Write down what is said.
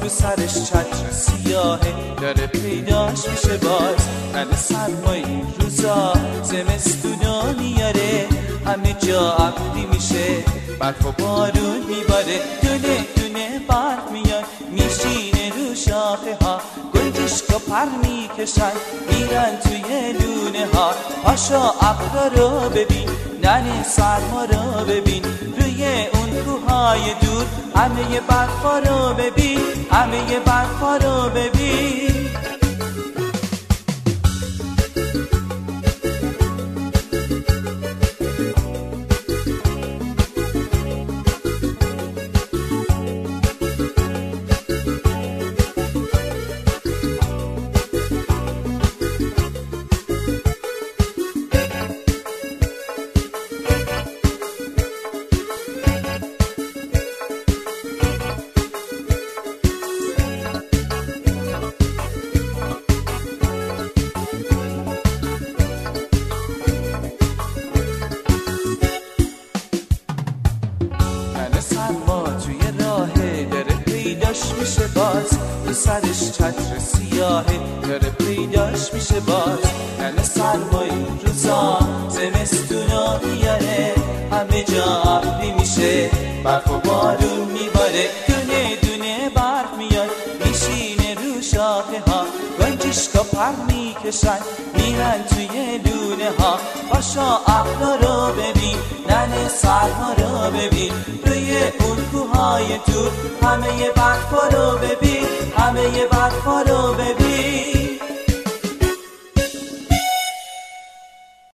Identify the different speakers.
Speaker 1: رو سرش چتر سیاهه داره پیداش میشه باز. همه سرمای این روزا زمستونا میاره، همه جا ابری میشه، برف و بارون میباره، دونه دونه برف میاد میشینه رو شاخه ها، گنجشکا پر میکشن میرن توی لونه ها. پاشا ابرا رو ببین، ننه سرما رو ببین، روی اون کوههای دور همه برفا رو ببین، همه برفا رو ببین. سرما توی راهه داره پیداش میشه باز، رو سرش چتر سیاهه داره پیداش میشه باز. ننه سرما این روزا زمستونا میاره، همه جا ابری میشه، برف و بارون میباره، دونه دونه برف میاد میشینه رو شاخه ها، گنجشکا پر میکشن میرن توی لونه ها. پاشا ابرا رو ببین، ننه سرما رو ببین، روی اون کوههای دور همه برفا رو ببین، همه برفا رو ببین.